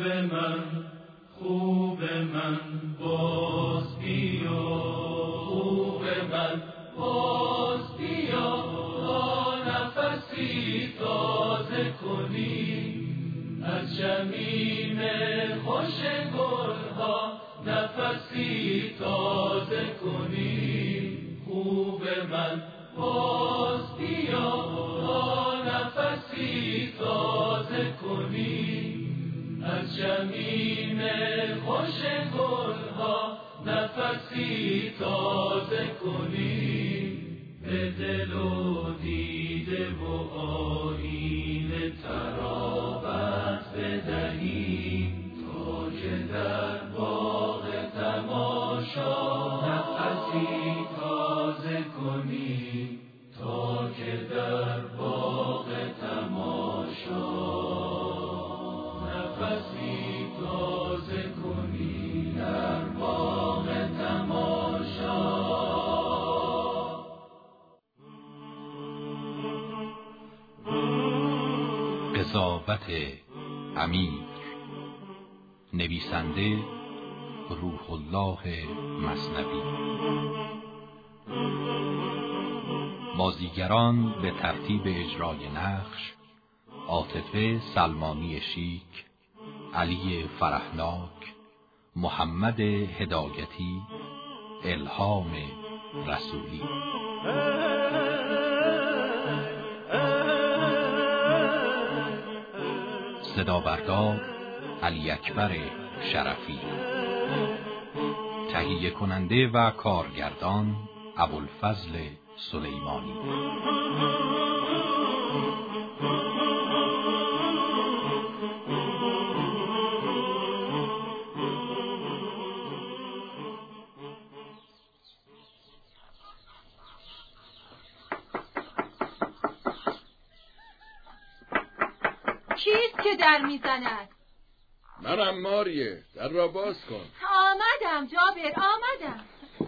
من خوب من باز بیا، خوب من باز بیا، تا نفسی تازه کنی از شمیم خوش گلها، نفسی تازه کنی. خوب من باز بیا، تا نفسی تازه کنی از شمیم خوش گلها، نفسی تازه کنی. به دل و دیده و آیین ترابت بدهیم، تا که در باغ تماشا نفسی تازه کنی، تا که در باغ تماشا نفسی تازه کنی، در باغ تماشا. قضاوت امیر، نویسنده روح الله مثنوی. بازیگران به ترتیب اجرای نقش: عاطفه سلمانی شیک، علی فرحناک، محمد هدایتی، الهام رسولی. صدابردار علی اکبر شرفی. تهیه کننده و کارگردان ابوالفضل سلیمانی. کیست که در میزند؟ منم ماریه، در را باز کن. آمدم جابر، آمدم.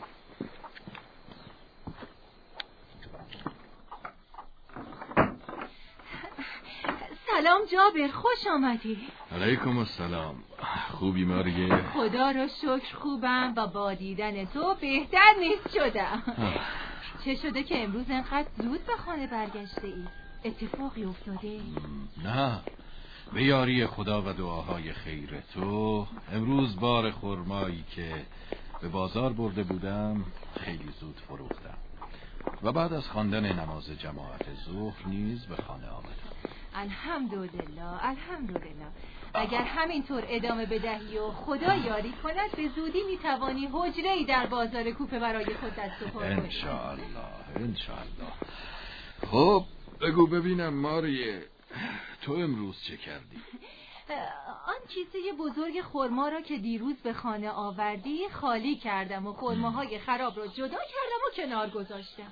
سلام جابر، خوش آمدی. علیکم السلام. خوبی ماریه؟ خدا را شکر خوبم و با دیدن تو بهتر نیست شدم. چه شده که امروز انقدر زود به خانه برگشته ای؟ اتفاقی افتاده؟ نه، به یاری خدا و دعاهای خیر تو امروز بار خرمایی که به بازار برده بودم خیلی زود فروختم و بعد از خواندن نماز جماعت ظهر نیز به خانه آمدم. الحمدلله الحمدلله. اگر همینطور ادامه بدهی و خدا یاری کند به زودی میتوانی حجره‌ای در بازار کوفه برای خود دست و پا کنی. انشاءالله انشاءالله. خب بگو ببینم ماریه، تو امروز چه کردی؟ آن کیسه بزرگ خرما را که دیروز به خانه آوردی خالی کردم و خرماهای خراب را جدا کردم و کنار گذاشتم.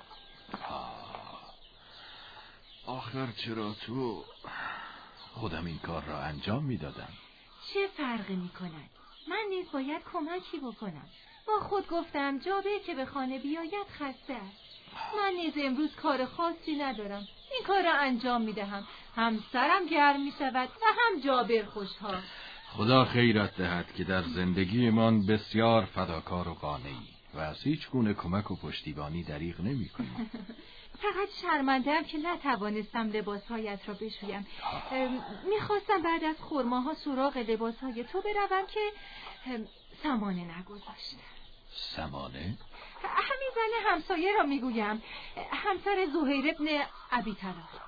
آخر چرا تو؟ خودم این کار را انجام میدادم. چه فرقی می کند؟ من نیز باید کمکی بکنم. با خود گفتم جابر که به خانه بیاید خسته است. من نیز امروز کار خاصی ندارم. این کار را انجام می دهم. هم سرم گرم می شود و هم جابر خوشحال. خدا خیرت دهد که در زندگیمان بسیار فداکار و قانعی و از هیچ گونه کمک و پشتیبانی دریغ نمی کنی. فقط شرمنده‌ام که نتوانستم لباسهایت را بشویم. میخواستم بعد از خرماها سراغ لباسهای تو بروم که سمانه نگذاشتم. سمانه؟ همین زن همسایه را میگویم، همسر زهیر ابن ابی طلحه.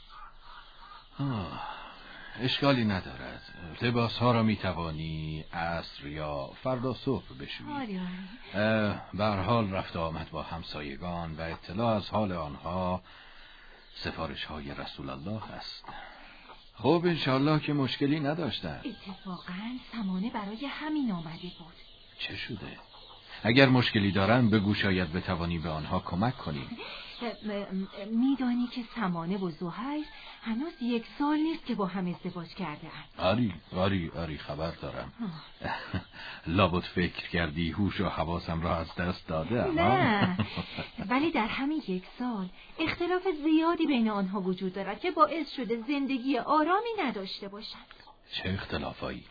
اشکالی ندارد. لباسها را میتوانی عصر یا فردا صبح بشویی. به هر حال رفت آمد با همسایگان و اطلاع از حال آنها سفارش های رسول الله است. خب انشالله که مشکلی نداشتن. اتفاقا سمانه برای همین آمده بود. چه شده؟ اگر مشکلی دارن بگو شاید بتوانی به آنها کمک کنی. میدانی که سمانه و زهیر هنوز 1 سال نیست که با هم ازدواج کرده اند. آری خبر دارم. لابد فکر کردی هوش و حواسم را از دست داده. نه ولی در همین 1 سال اختلاف زیادی بین آنها وجود دارد که باعث شده زندگی آرامی نداشته باشند. چه اختلافایی؟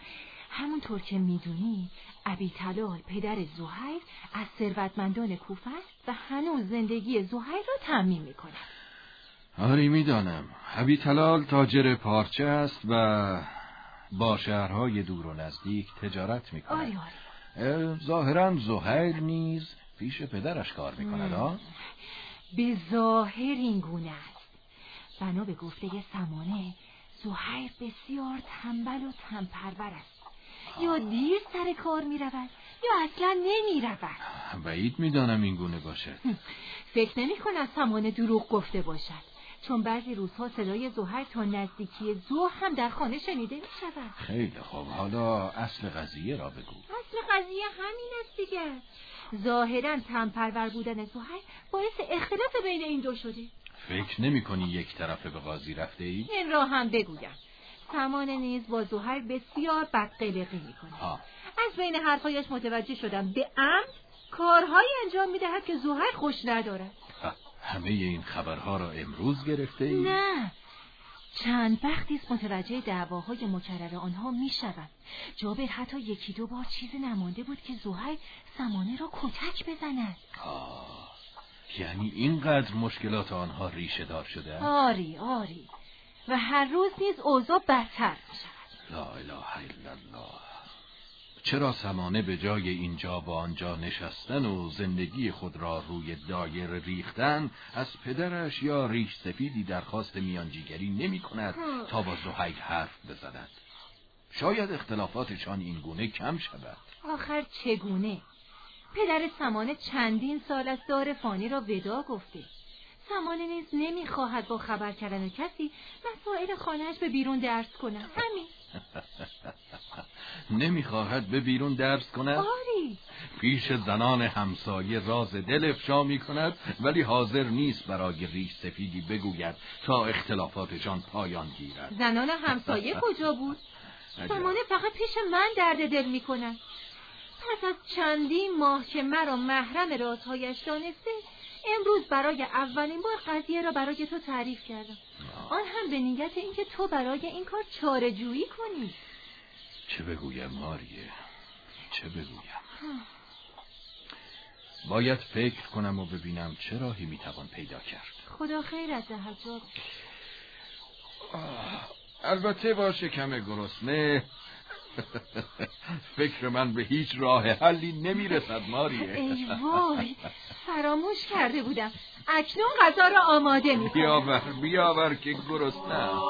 همونطور که میدونی ابیطلال پدر زحیر از ثروتمندان کوفه است و هنوز زندگی زحیر را تأمین میکنه. آری میدانم. ابیطلال تاجر پارچه است و با شهرهای دور و نزدیک تجارت میکنه. آری. ظاهراً زحیر نیز پیش پدرش کار میکند ها؟ به ظاهر این گونه است. بنا به گفته سمانه زحیر بسیار تنبل و تنپرور است. یا دیر سر کار میرود یا اصلا نمیرود. بعید میدانم این گونه باشد. فکر نمی کنم سمانه دروغ گفته باشد، چون بعضی روزها صدای زحیر تا نزدیکی ظهر هم در خانه شنیده می شود. خیلی خوب، حالا اصل قضیه را بگو. اصل قضیه همین است دیگر. ظاهراً تنپرور بودن زحیر باعث اختلاف بین این دو شده. فکر نمی کنی یک طرفه به قاضی رفته ای؟ این را هم بگویم. سمانه نیز با زحیر بسیار بدقلقی می کنه. از بین حرفایش متوجه شدم به عمد کارهایی انجام می دهد که زحیر خوش ندارد. همه این خبرها را امروز گرفته ای؟ نه، چند وقتی است متوجه دعواهای مکرر آنها می شدم. جابر حتی یکی دو بار چیزی نمانده بود که زحیر سمانه را کتک بزند. یعنی اینقدر مشکلات آنها ریشه دار شده؟ آری و هر روز نیز اوضاع بدتر می شود. لا اله الا الله. چرا سمانه به جای اینجا با آنجا نشستن و زندگی خود را روی دایر ریختن از پدرش یا ریش سفیدی درخواست میانجیگری نمی کند تا با زحیر حرف بزند؟ شاید اختلافاتشان این گونه کم شود. آخر چگونه؟ پدر سمانه چندین سال از دار فانی را ودا گفته. سمانه نیز نمیخواهد با خبر کردن کسی مسائل خانهش به بیرون درس کند. همین. نمیخواهد به بیرون درس کند؟ آری. پیش زنان همسایه راز دل افشا میکند ولی حاضر نیست برای ریش سفیدی بگوید تا اختلافاتشان پایان گیرد. زنان همسایه کجا بود؟ سمانه فقط پیش من درد دل میکند. پس از چندین ماه که مرا محرم رازهایش دانسته، امروز برای اولین بار قضیه را برای تو تعریف کردم. آن هم به نیت اینکه تو برای این کار چاره جویی کنی. چه بگویم ماریه؟ چه بگویم؟ باید فکر کنم و ببینم چه راهی میتوان پیدا کرد. خدا خیرت دهد جابر. البته با شکم گرسنه فکر من به هیچ راه حلی نمیرسد ماریه. ای وای، فراموش کرده بودم. اکنون غذا را آماده میکنم. بیاور که گرسنه‌ام.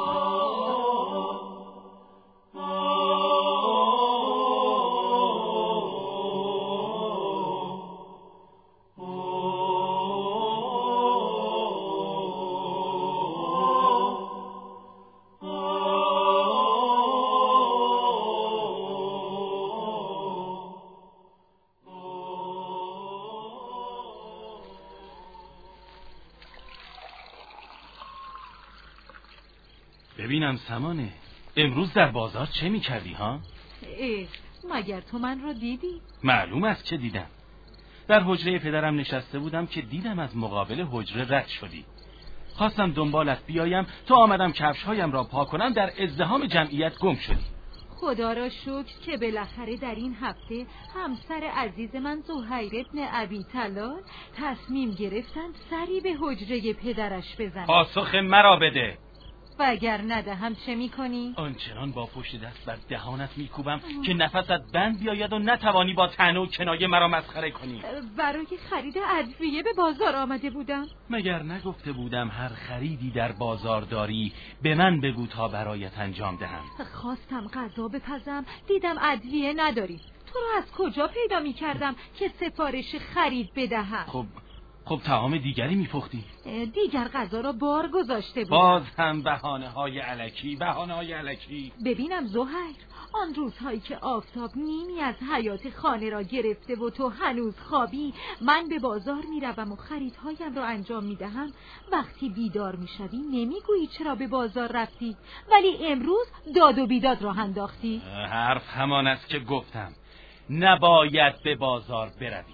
ببینم سمانه، امروز در بازار چه میکردی ها؟ مگر تو من رو دیدی؟ معلوم است که دیدم. در حجره پدرم نشسته بودم که دیدم از مقابل حجره رد شدی. خواستم دنبالت بیایم، تو آمدم کفشهایم را پاک کنم، در ازدحام جمعیت گم شدی. خدا را شکر که بالاخره در این هفته همسر عزیز من زحیر ابن ابیطلال تصمیم گرفتند سری به حجره پدرش بزنند. پاسخ مرا بده. و اگر ندهم چه میکنی؟ آنچنان با پشت دست بر دهانت میکوبم که نفست بند بیاید و نتوانی با طعنه و کنایه مرا مسخره کنی. برای خرید ادویه به بازار آمده بودم. مگر نگفته بودم هر خریدی در بازار داری به من بگو تا برایت انجام دهم؟ خواستم غذا بپزم، دیدم ادویه نداری. تو رو از کجا پیدا میکردم که سفارش خرید بدهم؟ خب طعام دیگری میپختی؟ دیگر غذا را بار گذاشته بودم. باز هم بهانه‌های الکی. ببینم زحیر، آن روزهایی که آفتاب نیمی از حیات خانه را گرفته و تو هنوز خوابی، من به بازار میروم و خریدهایم را انجام میدهم. وقتی بیدار میشوی نمیگویی چرا به بازار رفتی، ولی امروز داد و بیداد راه انداختی. حرف همان است که گفتم، نباید به بازار بروی.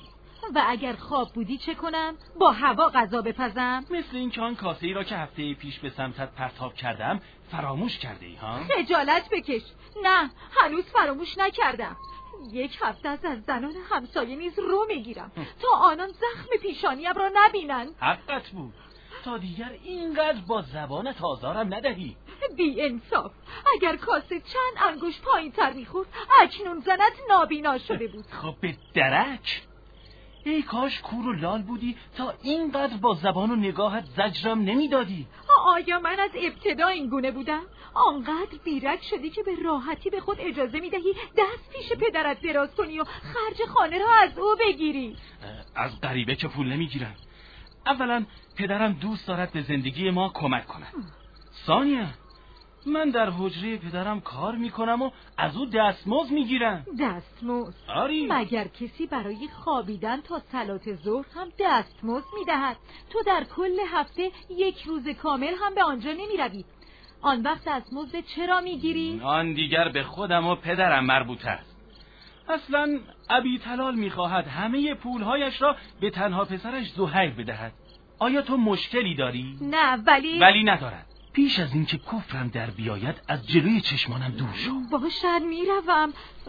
و اگر خواب بودی چه کنم؟ با هوا غذا بپزم؟ مثل این که آن کاسه‌ای را که هفته پیش به سمتت پرتاب کردم فراموش کرده ای ها؟ خجالت بکش. نه، هنوز فراموش نکردم. 1 هفته از زنان همسایه نیز رو میگیرم تا آنان زخم پیشانیم را نبینند. حقت بود، تا دیگر اینقدر با زبانت آزارم ندهی. بی انصاف. اگر کاسه چند انگشت پایین تر میخورد اکنون زنت نابینا شده بود. خب به درک. ای کاش کور و لال بودی تا اینقدر با زبان و نگاهت زجرم نمیدادی. آیا من از ابتدا این گونه بودم؟ آنقدر بیرک شدی که به راحتی به خود اجازه میدهی دست پیش پدرت دراز کنی و خرج خانه را از او بگیری. از غریبه که پول نمیگیرم. اولا پدرم دوست دارد به زندگی ما کمک کند. ثانیا من در حجره پدرم کار میکنم و از او دستمزد میگیرم. دستمزد؟ آری. مگر کسی برای خوابیدن تا صلات ظهر هم دستمزد میدهد؟ تو در کل هفته 1 روز کامل هم به آنجا نمیروی. آن وقت دستمزد چرا میگیری؟ آن دیگر به خودم و پدرم مربوط است. اصلا ابی طلال میخواهد همه پولهایش را به تنها پسرش زهیر بدهد. آیا تو مشکلی داری؟ نه، ولی ندارد. پیش از این که کفرم در بیاید از جلوی چشمانم دور شو. باشد میروم.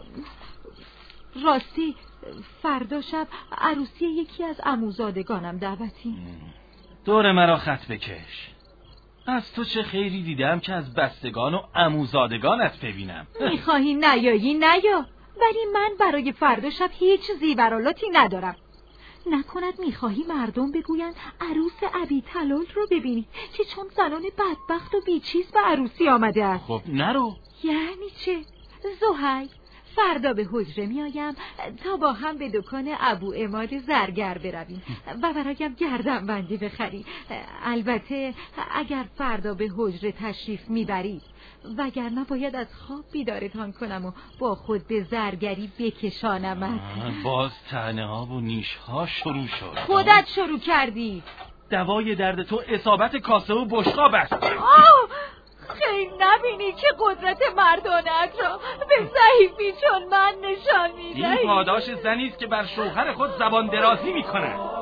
راستی فردا شب عروسی یکی از عموزادگانم دعوتی. دور مرا خط بکش. از تو چه خیری دیدم که از بستگان و عموزادگانت ببینم. میخواهی نیایی نیا، ولی من برای فردا شب هیچ زیورالاتی ندارم. نکند میخواهی مردم بگویند عروس ابی طلال رو ببینی که چون زنان بدبخت و بیچیز به عروسی آمده است. خب نرو. یعنی چه؟ زهیر، فردا به حجره میایم تا با هم به دکان ابو عماد زرگر برویم و برایم گردنبندی بخری. البته اگر فردا به حجره تشریف میبرید، وگرنه باید از خواب بیدارتان کنم و با خود به زرگری بکشانم. باز طعنه ها و نیش ها شروع شد. خودت شروع کردی. دوای درد تو اصابت کاسه و بشقاب است. خیلی نبینی که قدرت مردانت را به ضعیفی چون من نشان میدهی؟ این پاداش زنی است که بر شوهر خود زبان درازی میکند.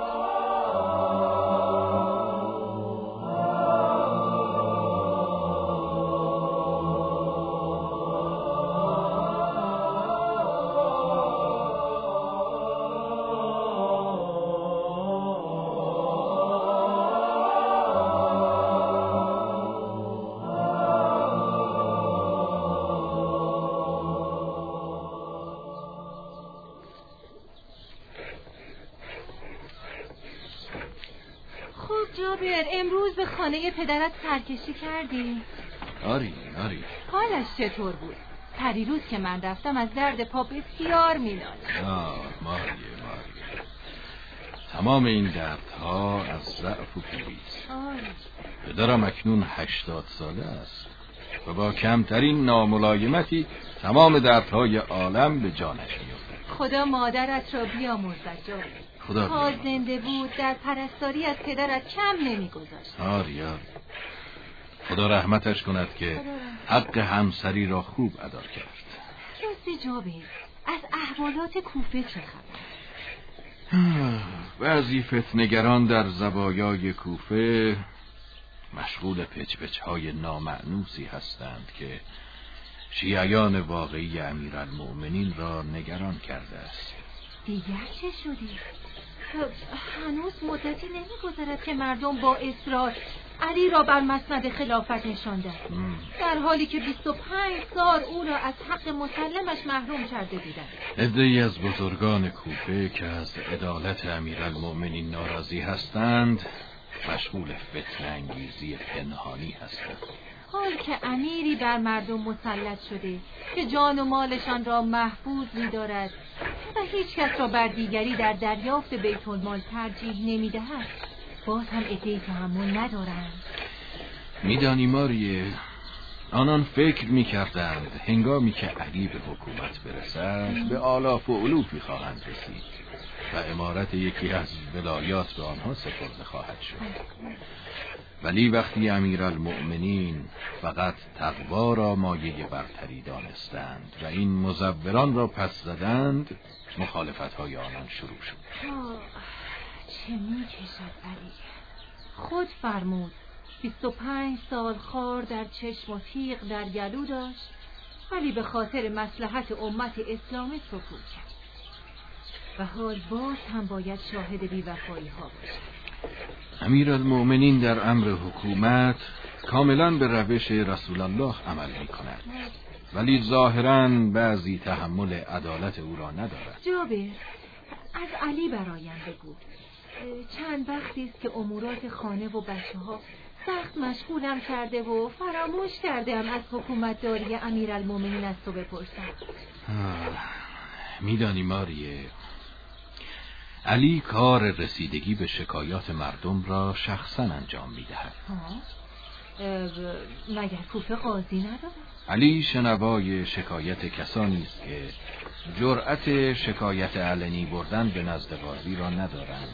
جابر، امروز به خانه پدرت سرکشی کردی؟ آری. حالش چطور بود؟ پریروز که من رفتم از درد پا بسیار می‌نالید. ماریه تمام این دردها از ضعف و پیری است. پدرم اکنون 80 ساله است و با کمترین ناملایمتی تمام دردهای عالم به جانش می‌افتد. خدا مادرت را بیامرزد جابر. خدا تا زنده بود در پرستاری از پدرت کم نمی‌گذاشت. آری خدا رحمتش کند که حق همسری را خوب ادا کرد. راستی جابر، از احوالات کوفه چه خبر؟ بعضی فتنگران در زوایای کوفه مشغول پچ‌پچ‌های نامأنوسی هستند که شیعیان واقعی امیرالمؤمنین را نگران کرده است. دیگر چه شدی؟ هنوز مدتی نمی‌گذرد که مردم با اصرار علی را بر مسند خلافت نشاندند، در حالی که 25 سال او را از حق مسلمش محروم کرده بودند. عده‌ای از بزرگان کوفه که از عدالت امیرالمؤمنین ناراضی هستند مشغول فتنه انگیزی پنهانی هستند. حال که امیری بر مردم مسلط شده که جان و مالشان را محفوظ می‌دارد و هیچ کس را بر دیگری در دریافت بیت المال ترجیح نمی‌دهد، باز هم عده‌ای تحمل ندارند. میدانی ماریه، آنان فکر می‌کردند هنگامی که علی به حکومت برسد به آلاف و الوفی خواهند رسید و امارت یکی از ولایات به آنها سپرده خواهد شد. ولی وقتی امیرالمؤمنین فقط تقوا را مایه برتری دانستند و این مزوران را پس زدند، مخالفت‌های آنان شروع شد. چه می‌کشد علی؟ خود فرمود 25 سال خار در چشم و تیغ در گلو داشت، ولی به خاطر مصلحت امت اسلامی سکوت کرد و حال باز هم باید شاهد بی‌وفایی ها باشد. امیرالمؤمنین در امر حکومت کاملا به روش رسول الله عمل می کند، ولی ظاهراً بعضی تحمل عدالت او را ندارد. جابر، از علی برایم بگو. چند وقتی است که امورات خانه و بچه ها سخت مشغولم کرده و فراموش کردم از حکومت داری امیرالمؤمنین از تو بپرسم. میدانی ماریه، علی کار رسیدگی به شکایات مردم را شخصا انجام میدهد. مگر کوفه قاضی ندارد؟ علی شنوای شکایت کسانی است که جرأت شکایت علنی بردن به نزد قاضی را ندارند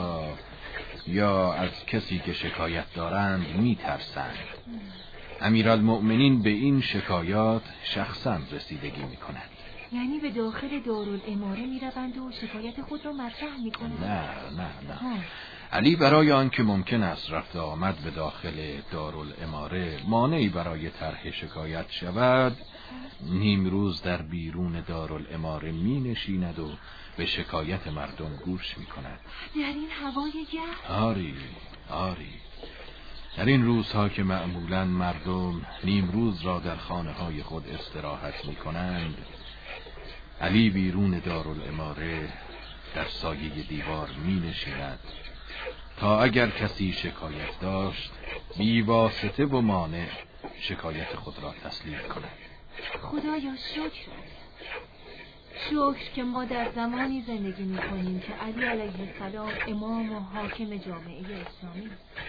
یا از کسی که شکایت دارند میترسند. امیرالمؤمنین به این شکایات شخصا رسیدگی میکنند. یعنی به داخل دارالاماره میروند و شکایت خود را مطرح میکنند؟ نه. علی برای آنکه ممکن است رفت آمد به داخل دارالاماره مانعی برای طرح شکایت شود، نیم روز در بیرون دارالاماره می نشیند و به شکایت مردم گوش می کند. در این هوای گرم؟ آری. در این روزها که معمولاً مردم نیم روز را در خانه های خود استراحت می کنند، علی بیرون دارالاماره در سایه دیوار می نشیند تا اگر کسی شکایت داشت بی واسطه و مانع شکایت خود را تسلیم کند. خدایا شکر که ما در زمانی زندگی می کنیم که علی علیه السلام امام و حاکم جامعه اسلامی.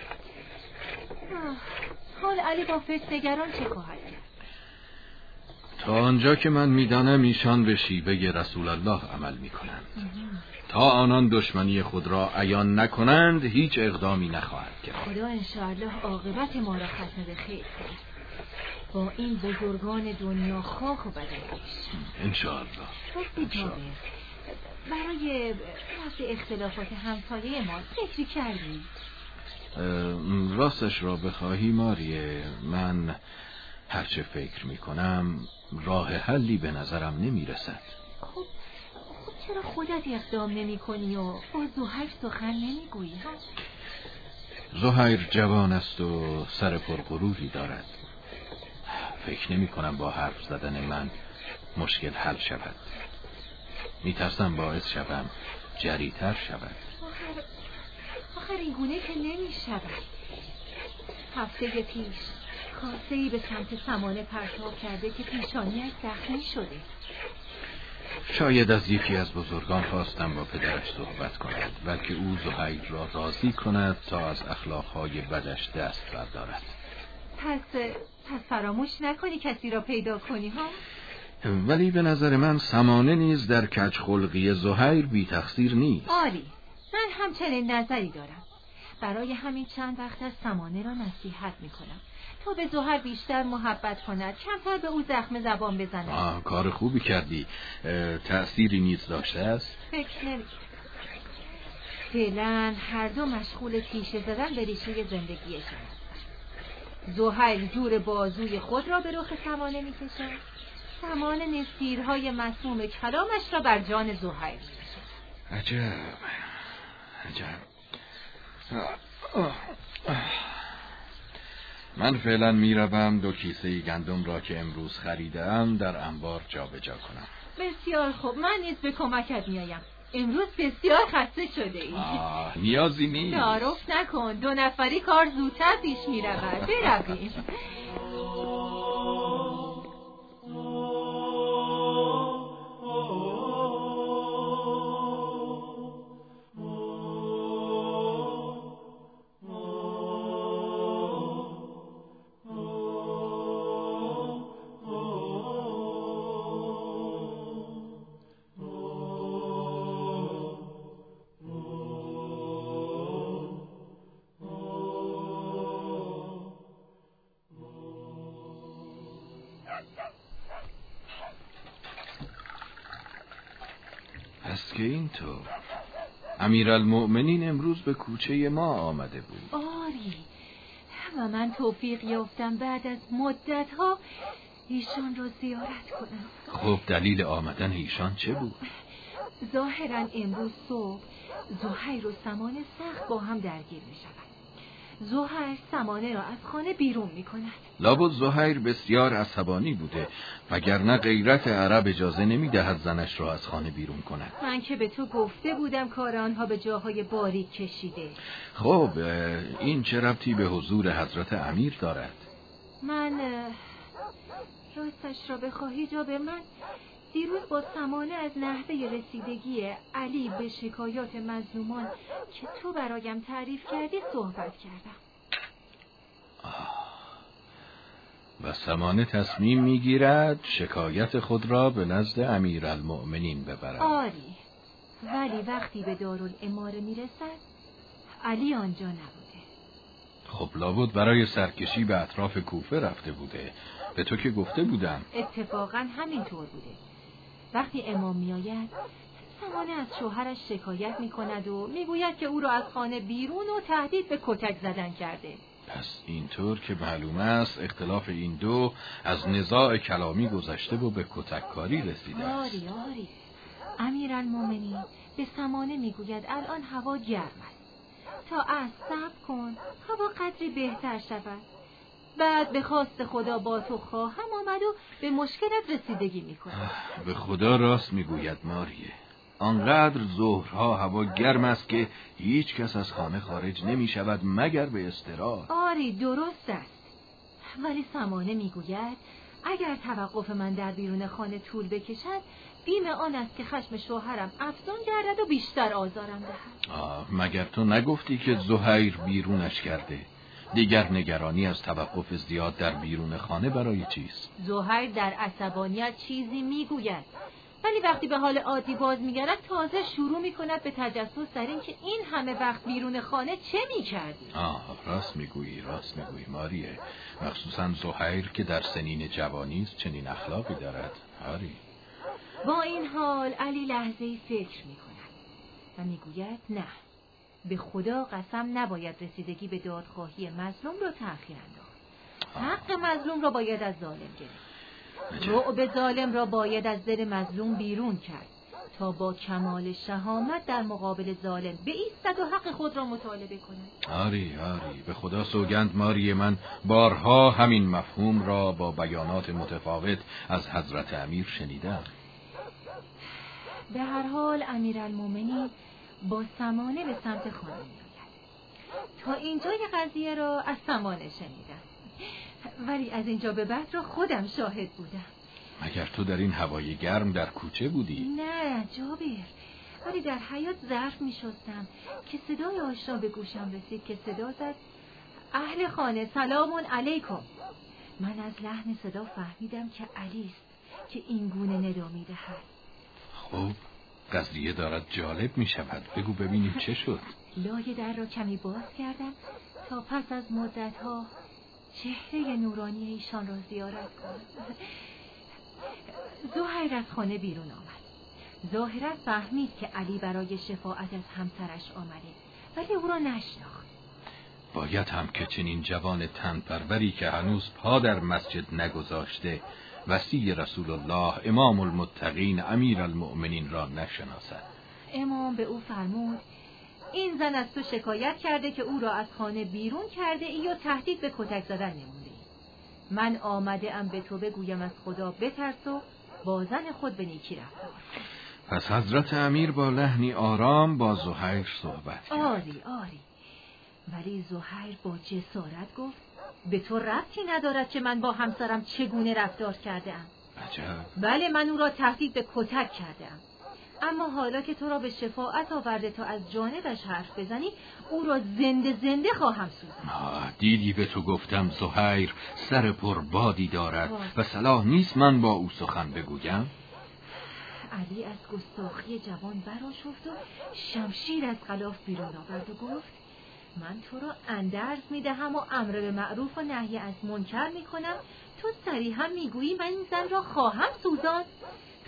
حال علی با فتنه‌گران چه خواهد کرد؟ تا آنجا که من میدانم ایشان به شیوه رسول الله عمل میکنند. تا آنان دشمنی خود را عیان نکنند هیچ اقدامی نخواهد کرد. خدا انشاءالله عاقبت ما را ختم به خیر کند با این بزرگان دنیا خواه و بدنش. انشاءالله. برای رفع اختلافات همسایه ما فکری کردی؟ راستش را بخواهی ماریه، من هرچه فکر میکنم راه حلی به نظرم نمیرسد. خب چرا خودت اقدام نمی کنی و با زهیر سخن نمی گویی؟ زهیر جوان است و سر پرغروری دارد. فکر نمی کنم با حرف زدن من مشکل حل شود. میترسم باعث شوم جریتر شود. آخر این گونه که نمی شود. هفته پیش کاسه‌ای به سمت سمانه پرتاب کرده که پیشانیش زخمی شده. شاید از یکی از بزرگان خواستم با پدرش صحبت کند، بلکه او زهیر را راضی کند تا از اخلاقهای بدش دست بردارد. پس فراموش نکنی کسی را پیدا کنی ها؟ ولی به نظر من سمانه نیز در کج خلقی زهیر بی تقصیر نیست. آری، من همچنین نظری دارم. برای همین چند وقت از سمانه را نصیحت میکنم تا به زهیر بیشتر محبت کند، کمتر به او زخم زبان بزند. کار خوبی کردی. تأثیری نیز داشته است؟ فکر نمی‌کنم. فعلا هر دو مشغول تیشه زدن به ریشه زندگیشان هستند. زهیر جور بازوی خود را به رخ سمانه میکشد، سمانه نیز تیرهای مسموم کلامش را بر جان زهیر میکشد. عجب. من فعلا میروم 2 کیسه گندم را که امروز خریدم در انبار جابجا کنم. بسیار خوب، من نیز به کمکت میایم. امروز بسیار خسته شده ای. نیازی نیست. تعارف نکن، 2 نفری کار زودتر پیش میرود. برویم. است که اینطور. امیرالمؤمنین امروز به کوچه ما آمده بود. آری، و من توفیق یافتم بعد از مدت‌ها ایشان را زیارت کنم. خب دلیل آمدن ایشان چه بود؟ ظاهراً امروز صبح زهیر و سمانه سخت با هم درگیر می شود. زهیر سمانه را از خانه بیرون می کند. لابد زهیر بسیار عصبانی بوده، وگرنه غیرت عرب اجازه نمی دهد زنش را از خانه بیرون کند. من که به تو گفته بودم کار آنها به جاهای باریک کشیده. خب این چه ربطی به حضور حضرت امیر دارد؟ من راستش را بخواهی جابر، من دیروز با سمانه از نحوه رسیدگی علی به شکایات مظلومان که تو برایم تعریف کردی صحبت کردم. و سمانه تصمیم میگیرد شکایت خود را به نزد امیرالمؤمنین ببرد. آری، ولی وقتی به دارالاماره میرسد علی آنجا نبوده. خب لابد برای سرکشی به اطراف کوفه رفته بوده. به تو که گفته بودم. اتفاقا همینطور بوده. وقتی امام میآید سمانه از شوهرش شکایت میکند و میگوید که او را از خانه بیرون و تهدید به کتک زدن کرده. پس اینطور که معلوم است اختلاف این دو از نزاع کلامی گذشته و به کتک کاری رسیده است. آری امیرالمؤمنین به سمانه میگوید الان هوا گرم است، تا صبر کن هوا قدری بهتر شود، بعد به خواست خدا با تو خواهم آمد و به مشکلت رسیدگی میکنم. به خدا راست میگوید ماریه. آنقدر ظهرها هوا گرم است که هیچ کس از خانه خارج نمی شود مگر به اضطرار. آری درست است، ولی سمانه میگوید اگر توقف من در بیرون خانه طول بکشد بیم آن است که خشم شوهرم افزون گردد و بیشتر آزارم دهد. مگر تو نگفتی که زهیر بیرونش کرده؟ دیگر نگرانی از توقف زیاد در بیرون خانه برای چیست؟ زهیر در عصبانیت چیزی میگوید، ولی وقتی به حال عادی باز میگردد تازه شروع میکند به تجسس در این که این همه وقت بیرون خانه چه میکردی؟ راست میگویی ماریه، مخصوصا زهیر که در سنین جوانی است چنین اخلاقی دارد. آری. با این حال علی لحظه‌ای فکر میکند و میگوید نه، به خدا قسم نباید رسیدگی به دادخواهی مظلوم را تأخیر انداخت. حق مظلوم را باید از ظالم گرفت. رعب ظالم را باید از دل مظلوم بیرون کرد تا با کمال شهامت در مقابل ظالم بایستد و حق خود را مطالبه کند. آری به خدا سوگند ماری، من بارها همین مفهوم را با بیانات متفاوت از حضرت امیر شنیدم. به هر حال امیرالمؤمنین با سمانه به سمت خانه می‌آید. تا اینجای قضیه را از سمانه شنیدم، ولی از اینجا به بعد را خودم شاهد بودم. مگر تو در این هوای گرم در کوچه بودی؟ نه جابر، ولی در حیاط ظرف می‌شستم که صدای آشنا به گوشم رسید که صدا زد اهل خانه سلام علیکم. من از لحن صدا فهمیدم که علی است که این گونه ندا می‌دهد. خب قضیه دارد جالب می‌شود، بگو ببینیم چه شد. لای در را کمی باز کردم تا پس از مدت‌ها چهره نورانی ایشان را زیارت کنم. زهیر از خانه بیرون آمد. ظاهراً فهمید که علی برای شفاعت از همسرش آمده، ولی او را نشناخت. باید هم که چنین جوان تنپروری که هنوز پا در مسجد نگذاشته وصی رسول الله امام المتقین امیرالمؤمنین را نشناسد. امام به او فرمود این زن از تو شکایت کرده که او را از خانه بیرون کرده ای و تهدید به کتک زدن نموده. من آمده ام به تو بگویم از خدا بترس و با زن خود به نیکی رفتار. پس حضرت امیر با لحنی آرام با زهیر صحبت کرد. آری ولی زهیر با جسارت گفت به تو ربطی ندارد که من با همسرم چگونه رفتار کرده ام. عجب. بله من او را تهدید به کتک کرده ام، اما حالا که تو را به شفاعت آورده تا از جانبش حرف بزنی او را زنده خواهم سوزاند. دیدی به تو گفتم زهیر سر پربادی دارد و صلاح نیست من با او سخن بگویم. علی از گستاخی جوان برآشفت و شمشیر از غلاف بیرون آورد و گفت من تو را اندرز میدهم و امر به معروف و نهی از منکر میکنم، تو صریحا میگویی من این زن را خواهم سوزاند.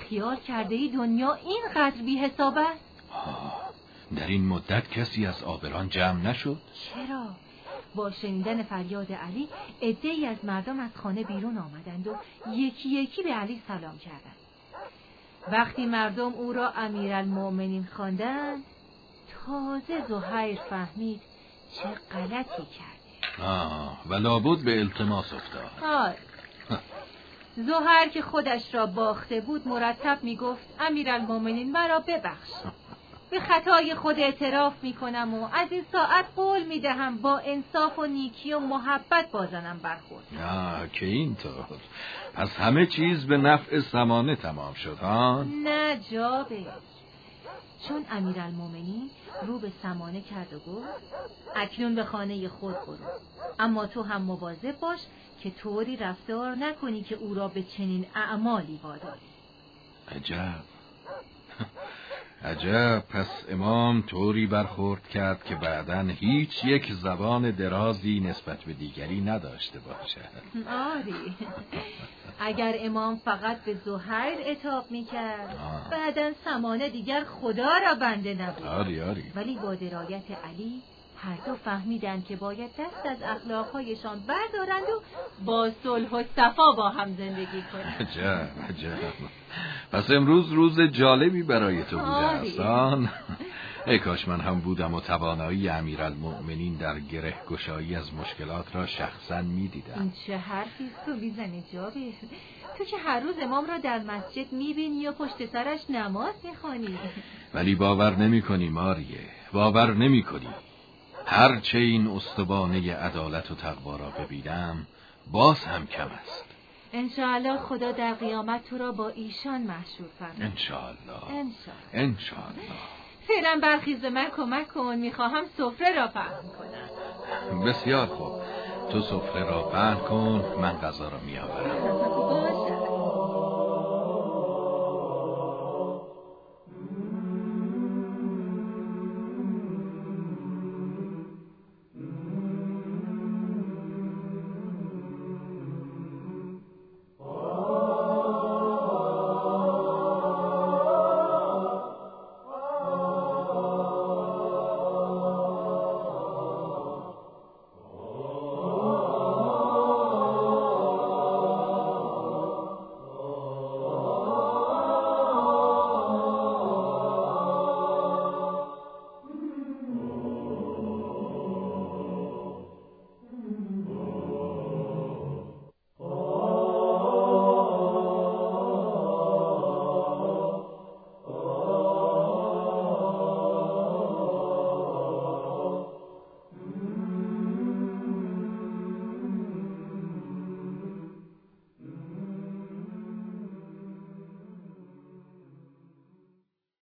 خیال کرده ای دنیا اینقدر بی حساب است؟ در این مدت کسی از عابران جمع نشد؟ چرا؟ با شنیدن فریاد علی عده‌ای از مردم از خانه بیرون آمدند و یکی یکی به علی سلام کردند. وقتی مردم او را امیرالمؤمنین خواندند، تازه زهیر فهمید چه غلطی کرده. و لابد به التماس افتاد. زهیر که خودش را باخته بود مرتب میگفت امیرالمؤمنین مرا ببخش. به خطای خود اعتراف میکنم و از این ساعت قول میدهم با انصاف و نیکی و محبت بازنم برخورد. که اینطور. پس همه چیز به نفع سمانه تمام شد ها؟ نه جابر. چون امیرالمؤمنین رو به سمانه کرد و گفت اکنون به خانه خود برو، اما تو هم مواظب باش که طوری رفتار نکنی که او را به چنین اعمالی واداری. عجب. پس امام طوری برخورد کرد که بعداً هیچ یک زبان درازی نسبت به دیگری نداشته باشد. آری. اگر امام فقط به زهیر عتاب میکرد بعداً سمانه دیگر خدا را بنده نبود. آری. ولی با درایت علی هر دو فهمیدند که باید دست از اخلاقهایشان بردارند و با صلح و صفا با هم زندگی کنند. عجب. پس امروز روز جالبی برای تو بوده احسان. ای کاش من هم بودم و توانایی امیرالمؤمنین در گره گشایی از مشکلات را شخصا میدیدم. این چه حرفی تو میزنی جابر؟ تو که هر روز امام را در مسجد میبینی و پشت سرش نماز میخوانی. ولی باور نمی‌کنی ماریه، باور نمی‌کنی. هرچه این استوانه عدالت و تقوا را ببینم باز هم کم است. انشاءالله خدا در قیامت تو را با ایشان محشور فرماید. انشاءالله. فعلا برخیز به من کمک کن، میخواهم سفره را پهن کنم. بسیار خوب، تو سفره را پهن کن، من غذا را میآورم.